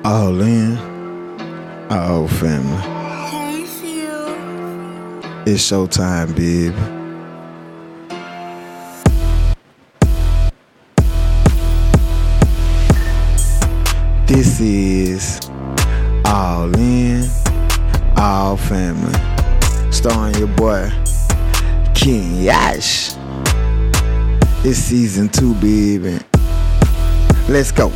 All in, all family. Hey, Phil. It's showtime, baby. This is All In, All Family. Starring your boy, King Yash. It's season 2, baby. Let's go.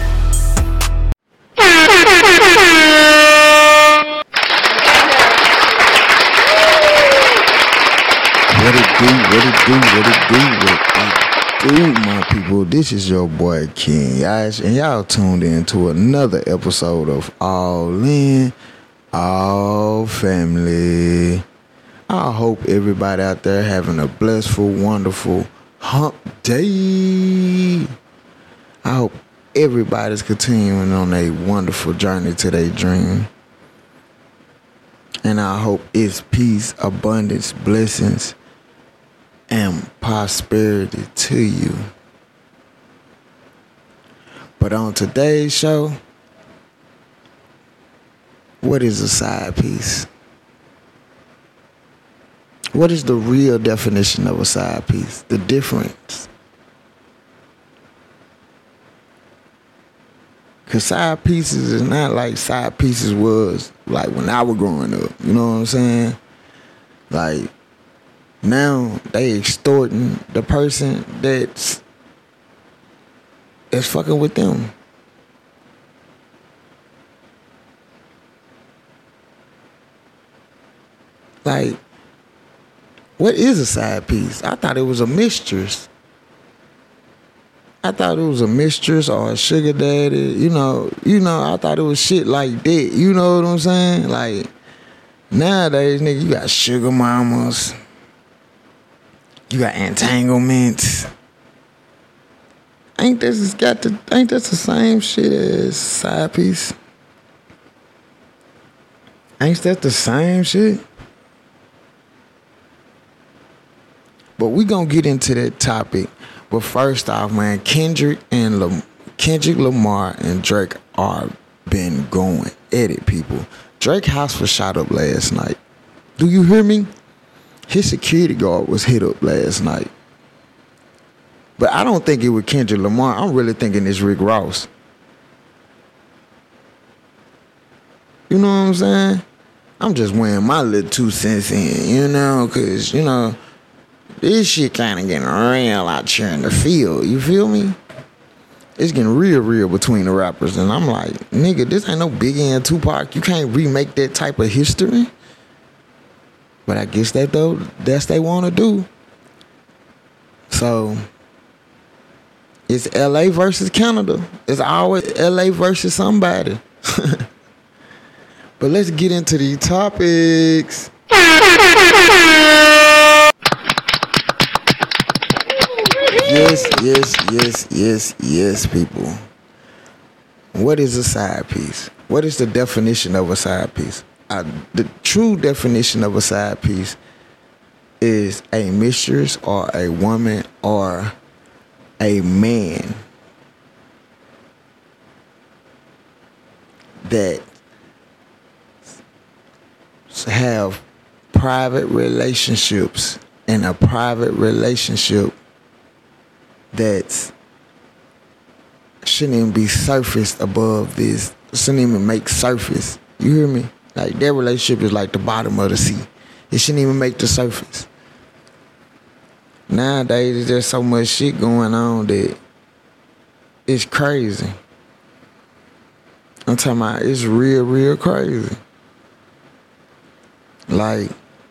What it do, my people? This is your boy King Yash, and y'all tuned in to another episode of All In, All Family. I hope everybody out there having a blissful, wonderful hump day. I hope everybody's continuing on a wonderful journey to their dream. And I hope it's peace, abundance, blessings, and prosperity to you. But on today's show, what is a side piece? What is the real definition of a side piece? The difference. Because side pieces is not like side pieces was like when I was growing up. You know what I'm saying? Like, now they extorting the person that's fucking with them. Like, what is a side piece? I thought it was a mistress. I thought it was a mistress or a sugar daddy. You know, I thought it was shit like that. You know what I'm saying? Like, nowadays, nigga, you got sugar mamas. You got entanglements. Ain't this the same shit as side piece? Ain't that the same shit? But we gonna get into that topic. But first off, man, Kendrick Lamar and Drake are been going at it, people. Drake's house was shot up last night. Do you hear me? His security guard was hit up last night. But I don't think it was Kendrick Lamar. I'm really thinking it's Rick Ross. You know what I'm saying? I'm just weighing my little 2 cents in, because, this shit kind of getting real out here in the field. You feel me? It's getting real between the rappers. And I'm like, nigga, this ain't no Biggie and Tupac. You can't remake that type of history. But I guess that's they want to do. So, it's LA versus Canada. It's always LA versus somebody. But let's get into these topics. Yes, people. What is a side piece? What is the definition of a side piece? The true definition of a side piece is a mistress or a woman or a man that have private relationships, and a private relationship that shouldn't even be surfaced above this. Shouldn't even make surface. You hear me? Like, their relationship is like the bottom of the sea. It shouldn't even make the surface. Nowadays, there's so much shit going on that it's crazy. I'm talking about it's real crazy. Like,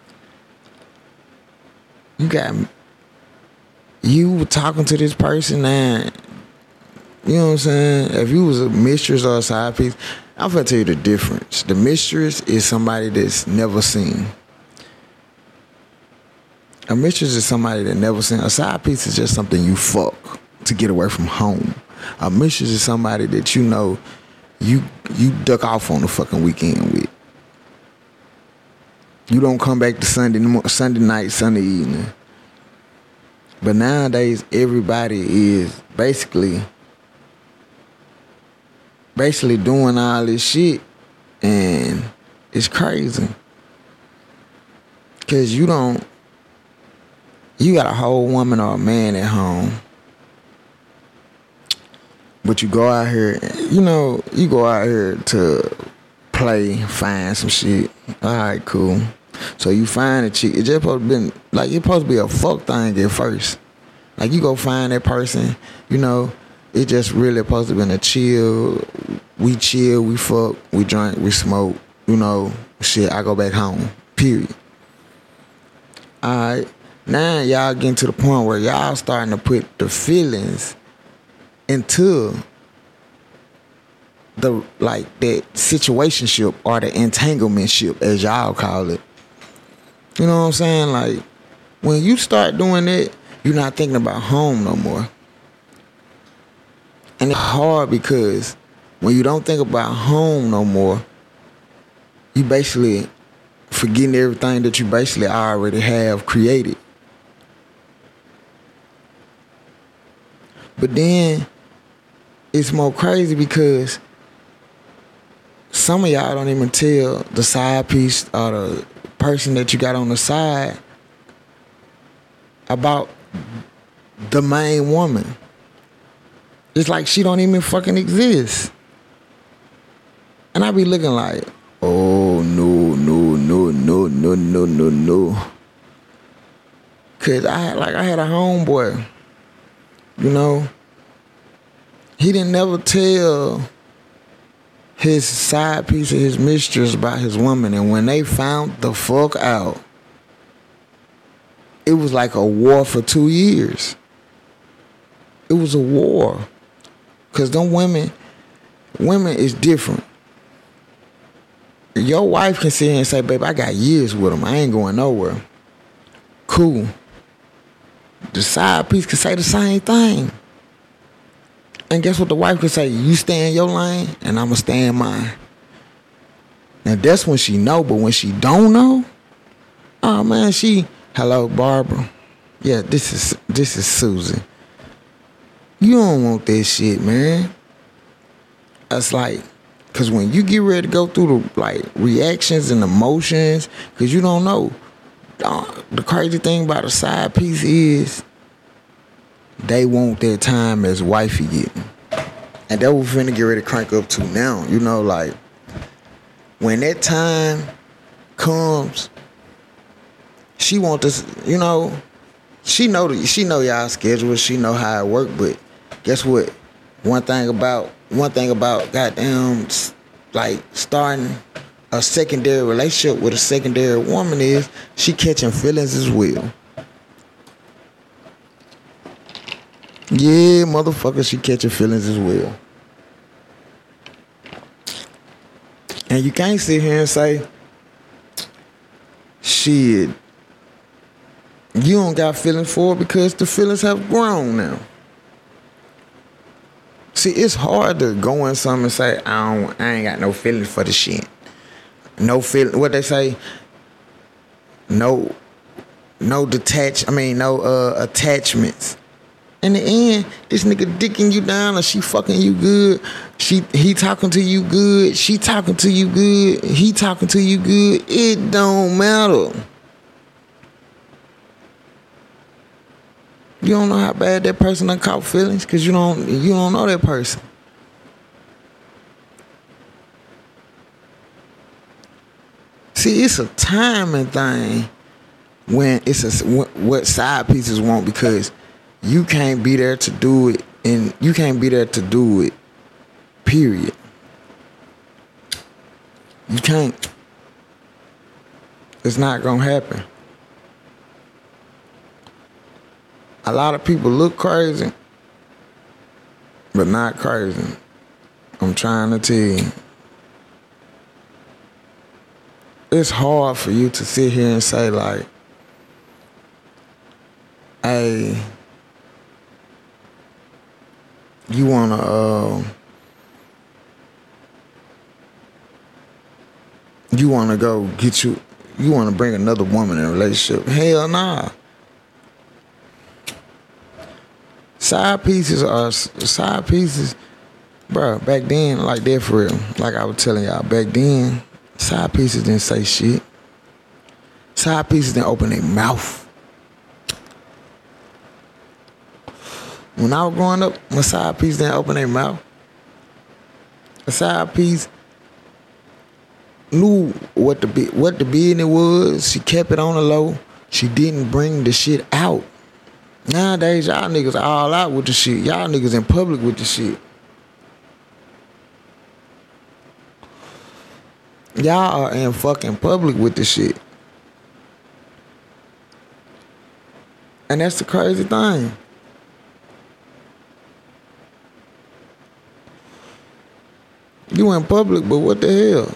you were talking to this person and, you know what I'm saying? If you was a mistress or a side piece, I'm gonna tell you the difference. The mistress is somebody that's never seen. A mistress is somebody that never seen. A side piece is just something you fuck to get away from home. A mistress is somebody that you duck off on the fucking weekend with. You don't come back to Sunday night, Sunday evening. But nowadays, everybody is basically basically doing all this shit, and it's crazy. Cause you got a whole woman or a man at home, but you go out here, you go out here to play, find some shit. All right, cool. So you find a chick. It's just supposed to be a fuck thing at first. Like you go find that person, it just really supposed to been a chill. We chill, we fuck, we drink, we smoke, shit, I go back home. Period. Alright. Now y'all getting to the point where y'all starting to put the feelings into that situationship or the entanglementship, as y'all call it. You know what I'm saying? Like, when you start doing that, you're not thinking about home no more. And it's hard because when you don't think about home no more, you basically forgetting everything that you basically already have created. But then it's more crazy because some of y'all don't even tell the side piece or the person that you got on the side about the main woman. It's like she don't even fucking exist. And I be looking like, oh, no. Cause I had a homeboy, he didn't never tell his side piece of his mistress about his woman. And when they found the fuck out, it was like a war for 2 years. It was a war. Cause them women is different. Your wife can sit here and say, babe, I got years with him. I ain't going nowhere. Cool. The side piece can say the same thing. And guess what the wife could say? You stay in your lane and I'ma stay in mine. Now that's when she know, but when she don't know, oh man, hello, Barbara. Yeah, this is Susan. You don't want that shit, man. That's like, cause when you get ready to go through the reactions and emotions, cause you don't know. The crazy thing about a side piece is they want their time as wifey getting. And that we're finna get ready to crank up to now. When that time comes, she want this, she know y'all schedule, she know how it work, but guess what? One thing about goddamn starting a secondary relationship with a secondary woman is she catching feelings as well. Yeah, motherfucker, she catching feelings as well. And you can't sit here and say, shit, you don't got feelings for it because the feelings have grown now. See, it's hard to go in something and say, I ain't got no feelings for the shit. No feeling. What they say? No attachments. In the end, this nigga dicking you down or she fucking you good. He talking to you good. She talking to you good. He talking to you good. It don't matter. You don't know how bad that person done caught feelings because you don't know that person. See, it's a timing thing when what side pieces want, because you can't be there to do it, and you can't be there to do it, period. You can't. It's not gonna happen. A lot of people look crazy, but not crazy. I'm trying to tell you. It's hard for you to sit here and say like, hey, you wanna bring another woman in a relationship. Hell nah. Side pieces Bro, back then, like that for real. Like I was telling y'all, back then, side pieces didn't say shit. Side pieces didn't open their mouth. When I was growing up, my side piece didn't open their mouth. A side piece knew what the business was. She kept it on the low. She didn't bring the shit out. Nowadays, y'all niggas all out with the shit. Y'all niggas in public with the shit. Y'all are in fucking public with the shit. And that's the crazy thing. You in public, but what the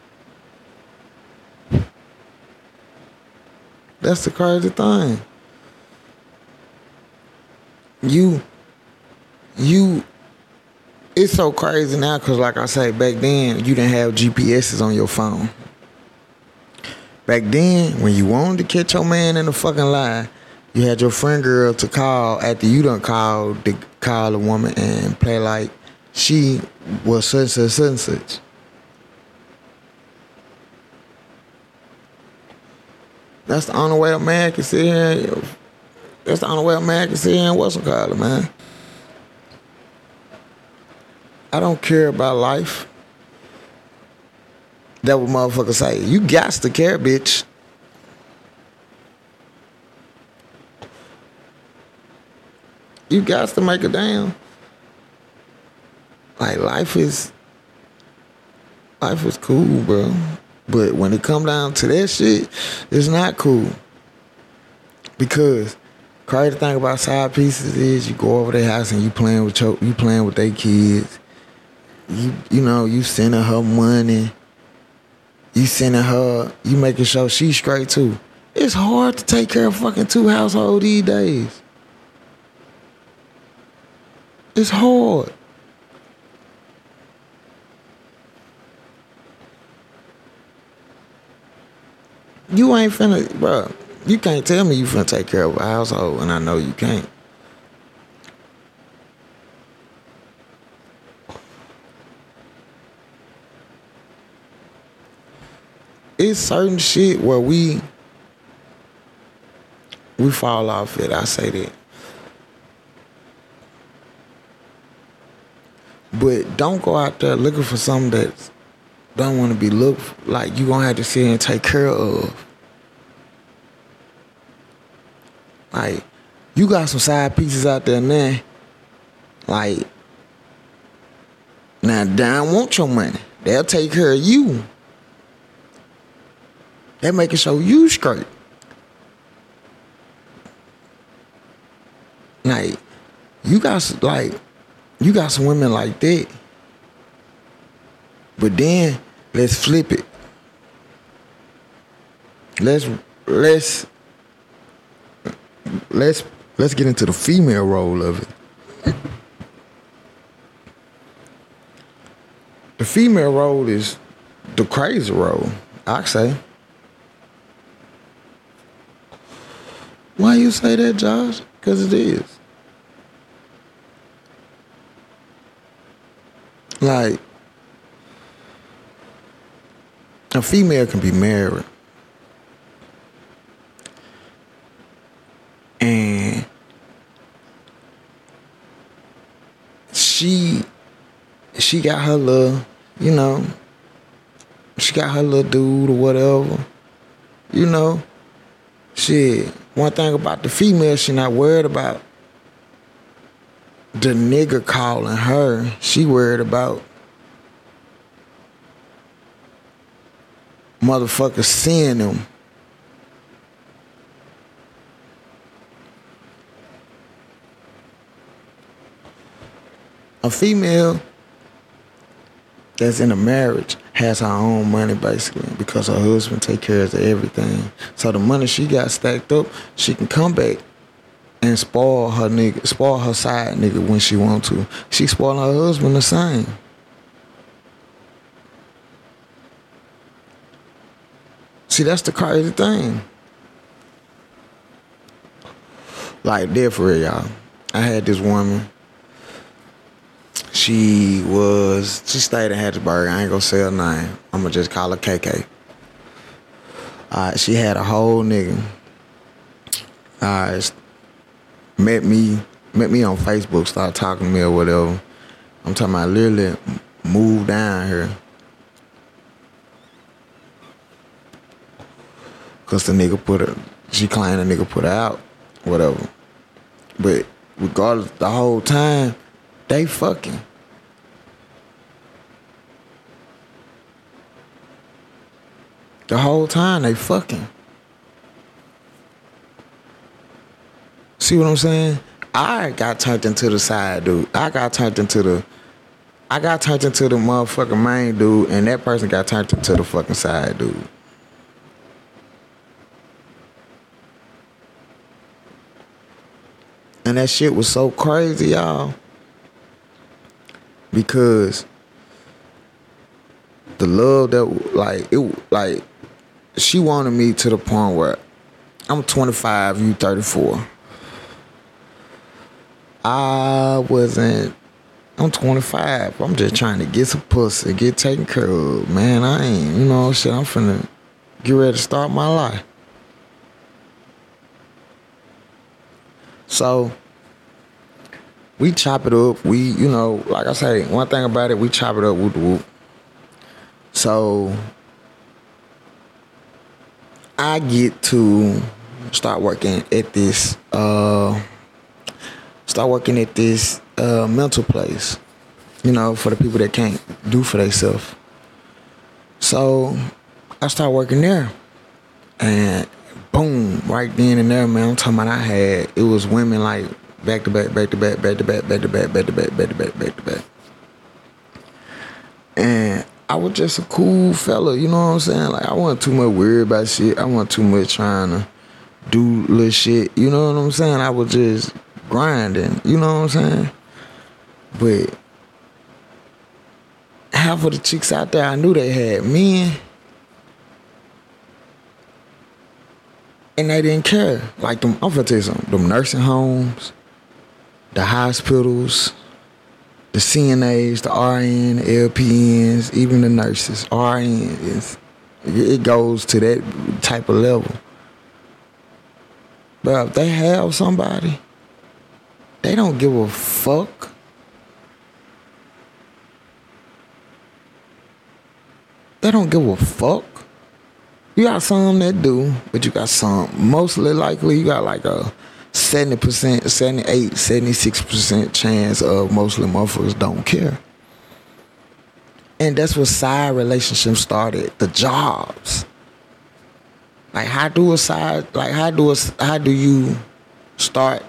hell? That's the crazy thing. It's so crazy now because, like I say, back then, you didn't have GPSs on your phone. Back then, when you wanted to catch your man in the fucking lie, you had your friend girl to call after you done call a woman and play like she was such and such and such. That's the only way a man can sit here. That's the only way a man can sit here and what's it called, man. I don't care about life. That what motherfuckers say. You got to care, bitch. You got to make a damn. Like life is cool, bro. But when it come down to that shit, it's not cool. Because crazy thing about side pieces is you go over their house and you playing with their kids. You sending her money. You making sure she's straight too. It's hard to take care of fucking two households these days. It's hard. You ain't finna, bro. You can't tell me you finna take care of a household, and I know you can't. It's certain shit where we fall off it. I say that. But don't go out there looking for something that don't want to be looked like you gonna have to sit and take care of. Like, you got some side pieces out there now. Like, now they don't want your money. They'll take care of you. They making sure you straight. Like, you got some women like that. But then let's flip it. Let's get into the female role of it. The female role is the crazy role, I say. Why you say that, Josh? Because it is. Like, a female can be married and she got her little, she got her little dude or whatever, shit. One thing about the female, she not worried about the nigga calling her. She worried about motherfuckers seeing them. A female that's in a marriage has her own money basically because her husband take care of everything. So the money she got stacked up, she can come back and spoil her side nigga when she want to. She spoiling her husband the same. See, that's the crazy thing. Like, there for real, y'all. I had this woman. She stayed in Hattiesburg. I ain't gonna say her name. I'm gonna just call her KK. She had a whole nigga. Met me on Facebook, started talking to me or whatever. I'm talking about literally moved down here. Cause she claimed the nigga put her out, whatever. But regardless, the whole time, they fucking. The whole time, they fucking. See what I'm saying? I got turned into the side dude. I got turned into the motherfucking main dude, and that person got turned into the fucking side dude. And that shit was so crazy, y'all. Because the love that, she wanted me to the point where I'm 25, you 34. I'm 25. I'm just trying to get some pussy, get taken care of. Man, I ain't, shit, I'm finna get ready to start my life. So, we chop it up. We, like I say, one thing about it, we chop it up whoop the whoop. So, I get to start working at this mental place, for the people that can't do for themselves. So I start working there, and boom, right then and there, man, I'm talking about it was women like back to back. And I was just a cool fella, you know what I'm saying? Like, I wasn't too much worried about shit. I wasn't too much trying to do little shit, you know what I'm saying? I was just grinding, you know what I'm saying? But half of the chicks out there, I knew they had men, and they didn't care. Like, I'm finna tell you something, them nursing homes, the hospitals, the CNAs, the RN, the LPNs, even the nurses, RNs, it goes to that type of level. But if they have somebody, they don't give a fuck. They don't give a fuck. You got some that do, but you got some, mostly likely, you got like a 70%, 78%, 76% chance of mostly motherfuckers don't care. And that's what side relationships started, the jobs. Like, how do you start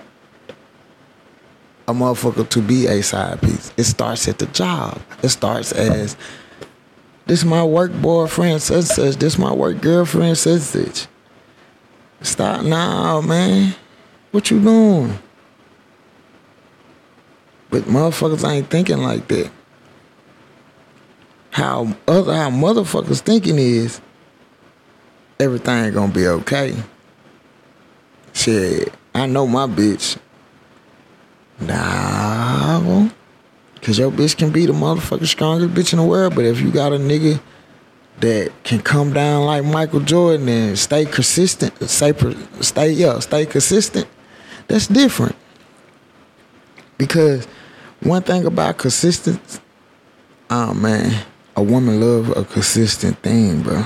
a motherfucker to be a side piece? It starts at the job. It starts as, this my work boyfriend such. This my work girlfriend such. Stop now, man. What you doing? But motherfuckers ain't thinking like that. How motherfuckers thinking is everything gonna be okay. Shit, I know my bitch. Nah, cause your bitch can be the motherfucking strongest bitch in the world, but if you got a nigga that can come down like Michael Jordan and stay consistent, stay consistent, that's different. Because one thing about consistency, oh man, a woman love a consistent thing, bro.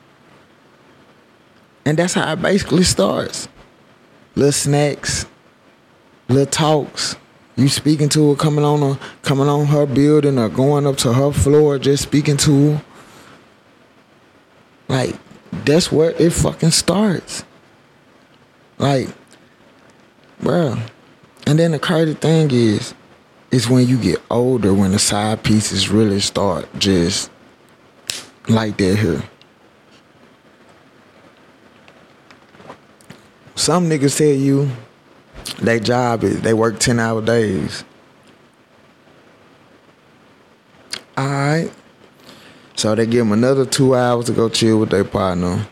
And that's how it basically starts. Little snacks, little talks. You speaking to her, coming on her building or going up to her floor, just speaking to her. Like, that's where it fucking starts. Like, bro. And then the crazy thing is when you get older, when the side pieces really start just like that here. Some niggas tell you their job is they work 10-hour days. Alright. So they give them another 2 hours to go chill with their partner.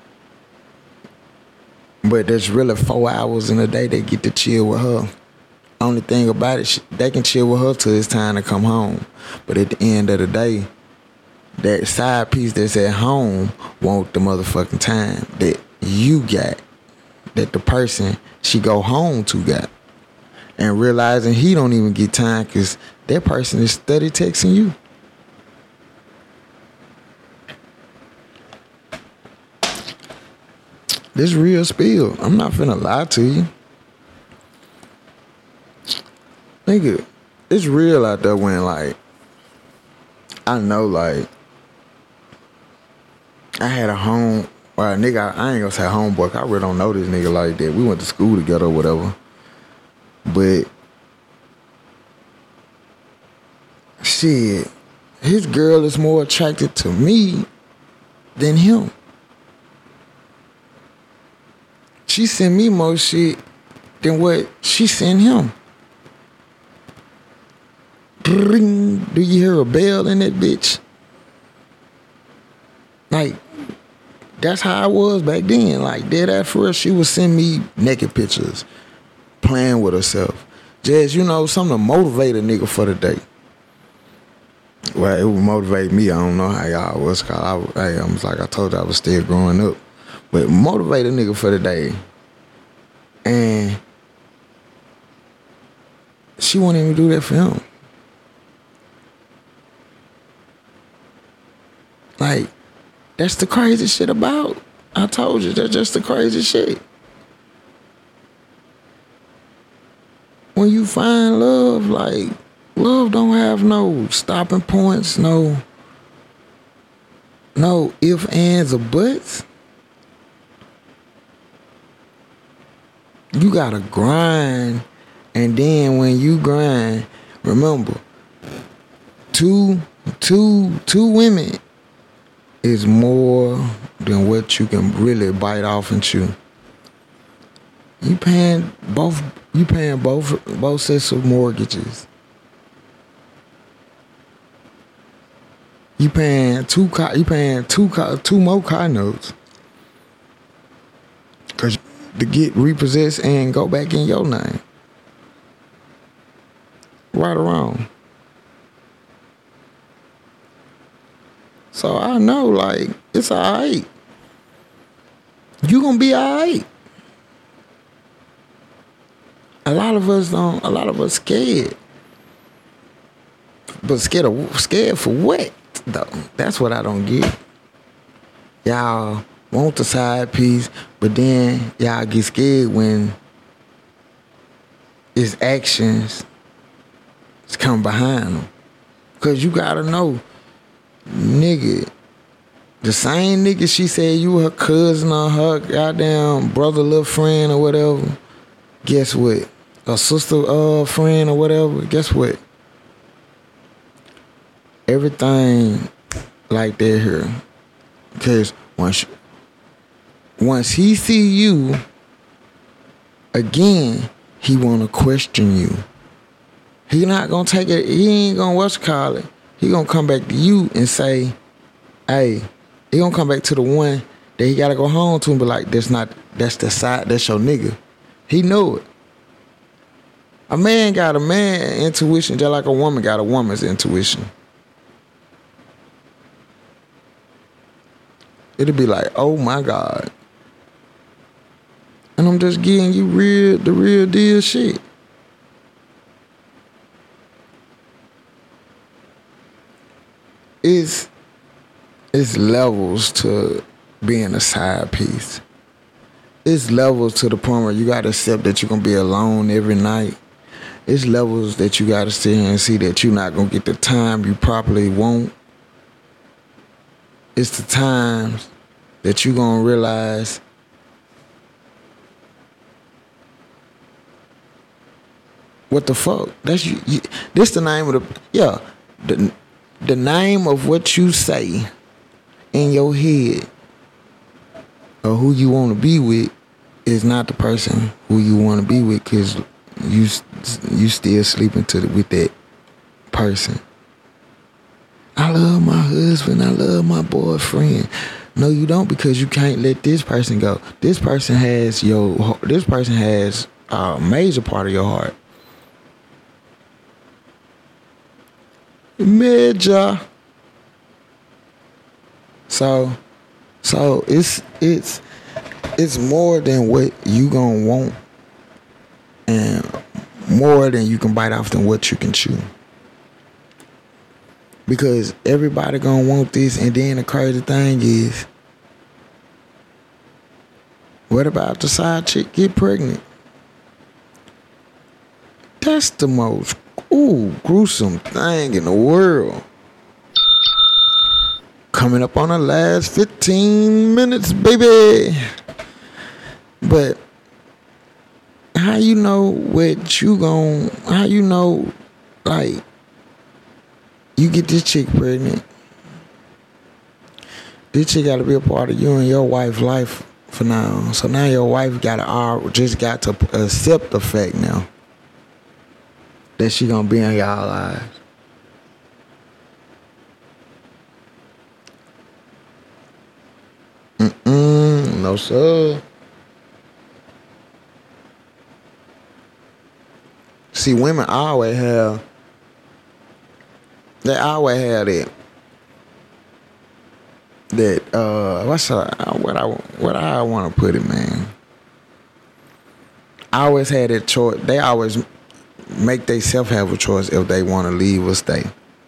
But there's really 4 hours in a day they get to chill with her. Only thing about it, they can chill with her till it's time to come home. But at the end of the day, that side piece that's at home want the motherfucking time that you got, that the person she go home to got. And realizing he don't even get time because that person is steady texting you. This real spill. I'm not finna lie to you. Nigga, it's real out there when, like, I know, like, I had a home, well, nigga, I ain't gonna say homeboy, I really don't know this nigga like that. We went to school together or whatever. But, shit, his girl is more attracted to me than him. She sent me more shit than what she sent him. Ring. Do you hear a bell in that bitch? Like, that's how I was back then. Like, dead at first, she would send me naked pictures, playing with herself. Just, you know, something to motivate a nigga for the day. Well, it would motivate me. I don't know how y'all was called. I was like I told you, I was still growing up. But motivate a nigga for the day. And she won't even do that for him. Like, that's the crazy shit about. I told you, that's just the crazy shit. When you find love, like, love don't have no stopping points, no ifs, ands, or buts. You gotta grind, and then when you grind, remember, two women is more than what you can really bite off and chew. You paying both sets of mortgages. You paying two more car notes. Cause to get repossessed and go back in your name. Right or wrong. So I know, like, it's alright. You gonna be alright. A lot of us scared. But scared for what, though? That's what I don't get. Y'all want the side piece, but then y'all get scared when it's actions come behind them. Cause you gotta know, nigga, the same nigga she said you her cousin or her goddamn brother, little friend or whatever, guess what? A sister friend or whatever, guess what? Everything like that here. Because once he see you again, he wanna question you. He not gonna take it, he ain't gonna he gonna come back to you and say, hey, he gonna come back to the one that he gotta go home to and be like, that's the side, that's your nigga. He know it. A man got a man intuition just like a woman got a woman's intuition. It'll be like, oh my God. And I'm just giving you the real deal shit. It's levels to being a side piece. It's levels to the point where you gotta accept that you're gonna be alone every night. It's levels that you gotta sit here and see that you're not gonna get the time you properly want. It's the times that you're gonna realize what the fuck? That's you. This the name of the name of what you say in your head or who you want to be with is not the person who you want to be with, because you still sleeping with that person. I love my husband. I love my boyfriend. No, you don't, because you can't let this person go. This person has a major part of your heart. Major. So it's more than what you gonna want, and more than you can bite off than what you can chew. Because everybody gonna want this, and then the crazy thing is, what about the side chick get pregnant? That's the most gruesome thing in the world. Coming up on the last 15 minutes, baby. But how you know how you know, like, you get this chick pregnant. This chick gotta be a part of you and your wife's life for now. So now your wife got to accept the fact now that she gonna be in y'all lives. No sir. See, women always have what I want to put it, man. I always had that choice. They always make themselves have a choice if they want to leave or stay.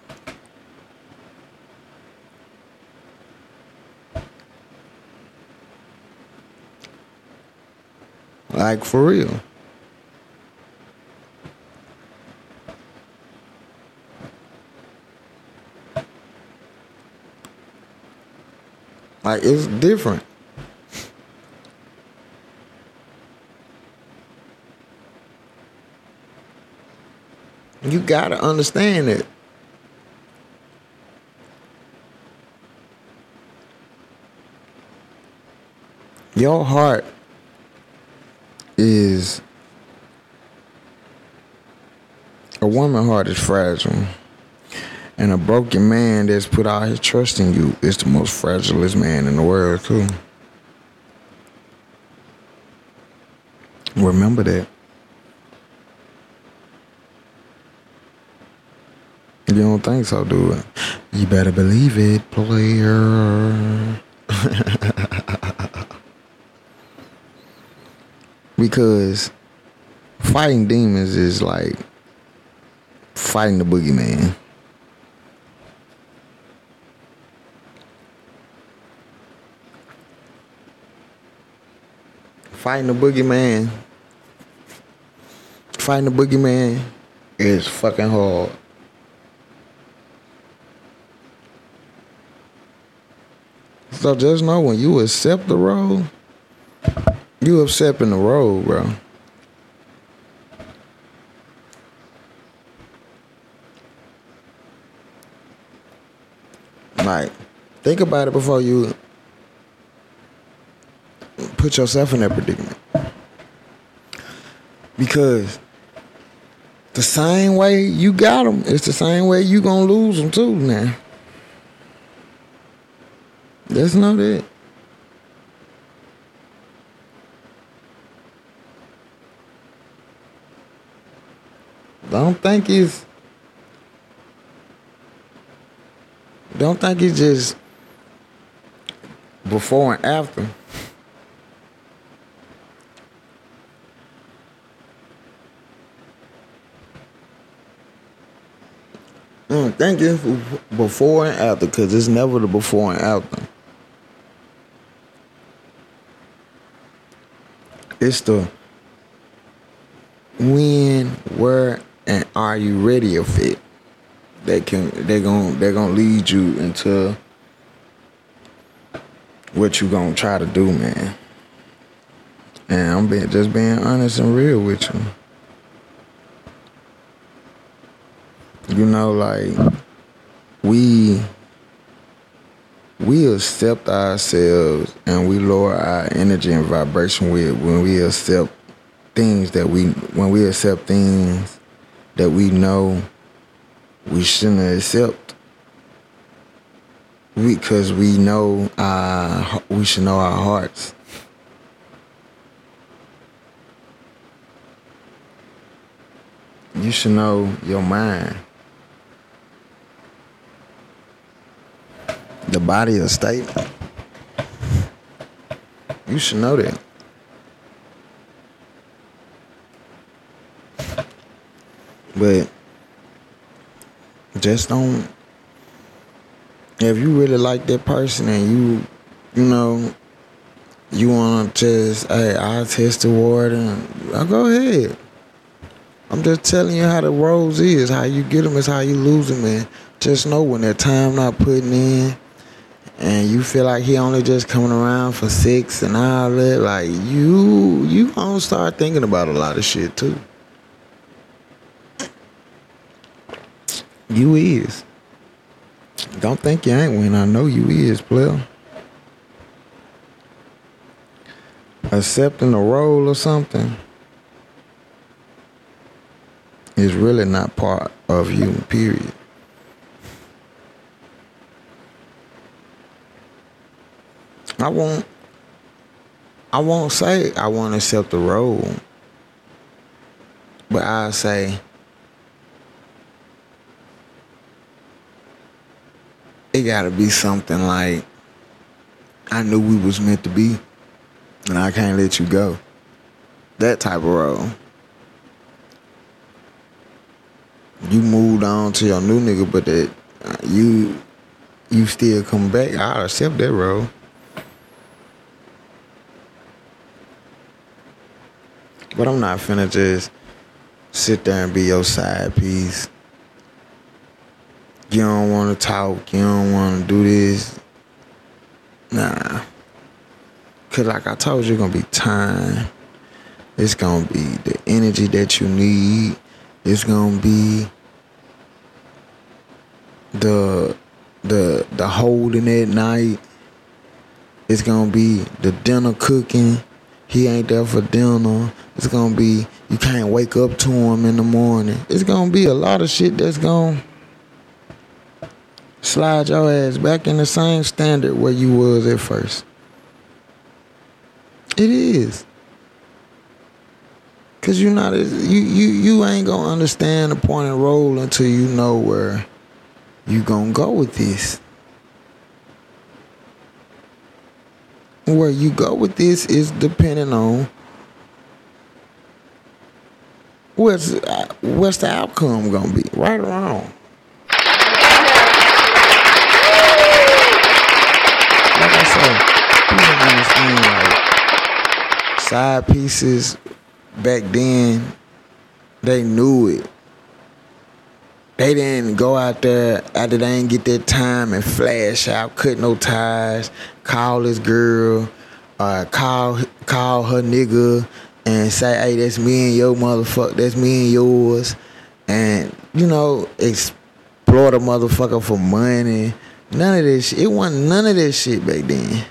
Like, for real. Like, it's different. You gotta understand it. Your heart is, a woman's heart is fragile. And a broken man that's put all his trust in you is the most fragilest man in the world, too. Remember that. You don't think so, do it? You better believe it, player. Because fighting demons is like fighting the boogeyman. Fighting the boogeyman is fucking hard. So just know, when you accept the role, you accepting the role, bro. Like, think about it before you put yourself in that predicament. Because the same way you got them, it's the same way you gonna lose them too now. Just know that. Don't think it's just before and after. Think it's before and after, because it's never the before and after. It's the when, where, and are you ready of it. They're gonna lead you into what you gonna try to do, man. And I'm just being honest and real with you. You know, like, we accept ourselves and we lower our energy and vibration when we accept things that we know we shouldn't accept. Because we should know our hearts. You should know your mind. The body of statement. You should know that. But just don't. If you really like that person and you know, you wanna just, hey, I'll test the water and I'll go ahead. I'm just telling you how the roles is. How you get them is how you lose them, man. Just know when that time not putting in and you feel like he only just coming around for sex and all that, like you gonna start thinking about a lot of shit too. You is. Don't think you ain't when I know you is, player. Accepting a role or something is really not part of you, period. I won't say I won't accept the role, but I say it gotta be something like I knew we was meant to be and I can't let you go. That type of role. You moved on to your new nigga, but that you still come back. I'll accept that role. But I'm not finna just sit there and be your side piece. You don't want to talk. You don't want to do this. Nah. Because like I told you, it's going to be time. It's going to be the energy that you need. It's going to be the holding at night. It's going to be the dinner cooking. He ain't there for dinner. It's going to be you can't wake up to him in the morning. It's going to be a lot of shit that's going to slide your ass back in the same standard where you was at first. It is. Cause you not you ain't gonna understand the point and role until you know where you gonna go with this. Where you go with this is depending on what's the outcome gonna be, right or wrong. Like I said, people understand like side pieces. Back then, they knew it. They didn't go out there after they didn't get that time and flash out, cut no ties, call this girl, call her nigga and say, hey, that's me and your motherfucker, that's me and yours. And, you know, explore the motherfucker for money. None of this shit. It wasn't none of that shit back then.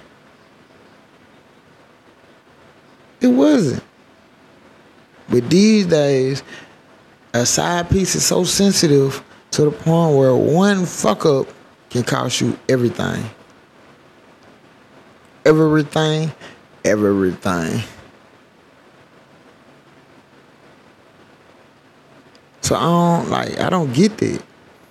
It wasn't. But these days, a side piece is so sensitive to the point where one fuck up can cost you everything. Everything. So I don't get that.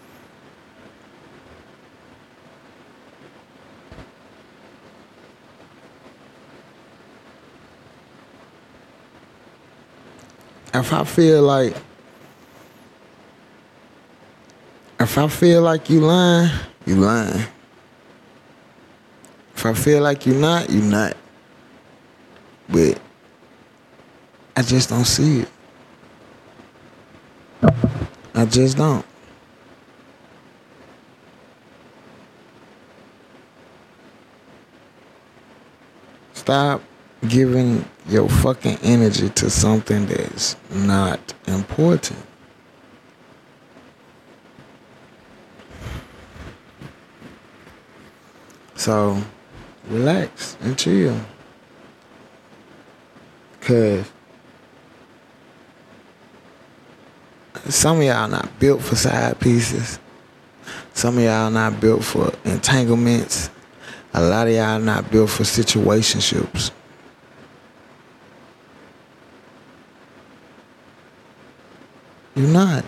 If I feel like you lying, you lying. If I feel like you not, you not. But I just don't see it. I just don't. Stop giving your fucking energy to something that's not important. So, relax and chill. Cause some of y'all not built for side pieces. Some of y'all not built for entanglements. A lot of y'all not built for situationships. You're not.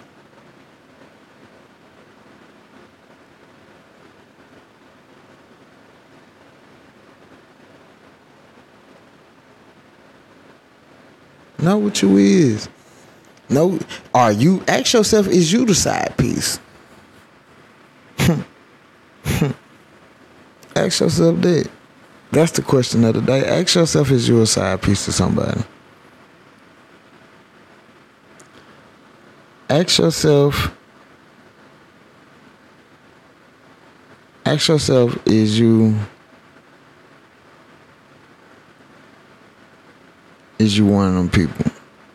Know what you is. Know, are you, ask yourself, is you the side piece? Ask yourself that. That's the question of the day. Ask yourself, is you a side piece to somebody? Ask yourself, is you one of them people?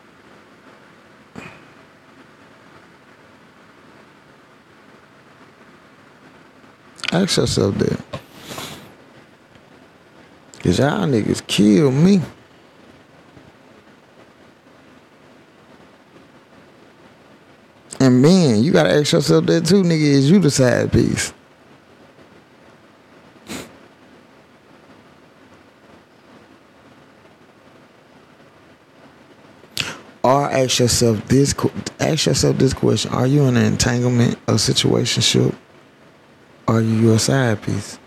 Ask yourself that. Cause y'all niggas kill me. And man, you gotta ask yourself that too, nigga. Is you the side piece? Or ask yourself this question: are you in an entanglement or situationship? Or are you a side piece?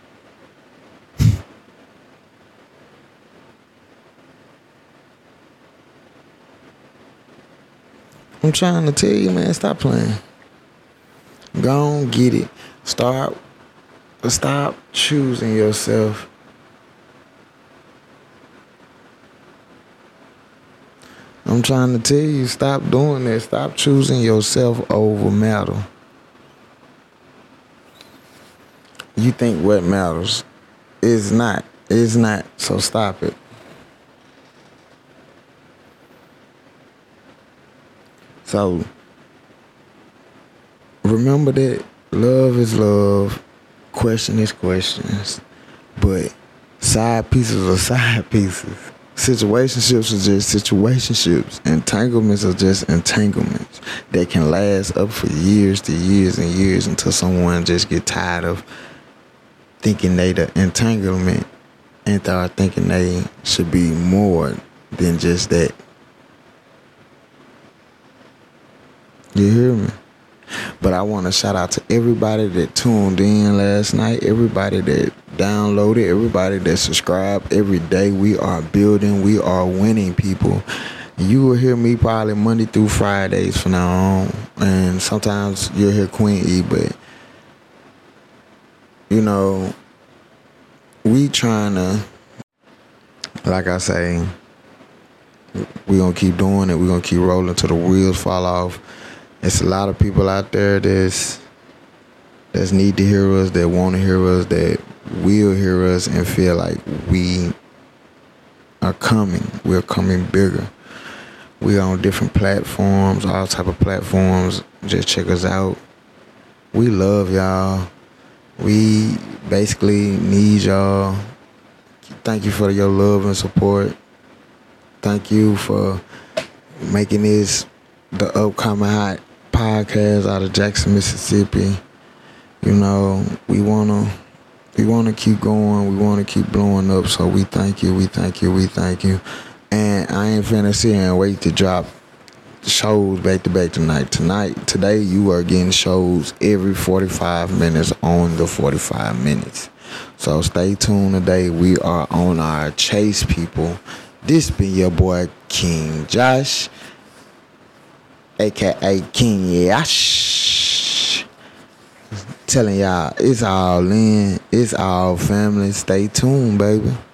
I'm trying to tell you, man, stop playing. Go on, get it. Stop choosing yourself. I'm trying to tell you, stop doing that. Stop choosing yourself over matter. You think what matters. It's not. It's not. So stop it. So remember that love is love, question is questions, but side pieces are side pieces. Situationships are just situationships. Entanglements are just entanglements. They can last up for years to years and years until someone just get tired of thinking they the entanglement and start thinking they should be more than just that. You hear me? But I want to shout out to everybody that tuned in last night, everybody that downloaded, everybody that subscribed. Every day we are building, we are winning, people. You will hear me probably Monday through Fridays from now on, and sometimes you'll hear Queen E, but you know, we trying to, like I say, we gonna keep doing it. We gonna keep rolling till the wheels fall off. It's a lot of people out there that's need to hear us, that want to hear us, that will hear us and feel like we are coming. We're coming bigger. We are on different platforms, all type of platforms. Just check us out. We love y'all. We basically need y'all. Thank you for your love and support. Thank you for making this the upcoming hot podcast out of Jackson, Mississippi. You know, we wanna keep going. We wanna keep blowing up. So we thank you. And I ain't finna sit here and wait to drop shows back to back tonight. Today you are getting shows every 45 minutes on the 45 minutes. So stay tuned today. We are on our chase, people. This been your boy King Josh, aka King Yash, telling y'all it's all in, it's all family. Stay tuned, baby.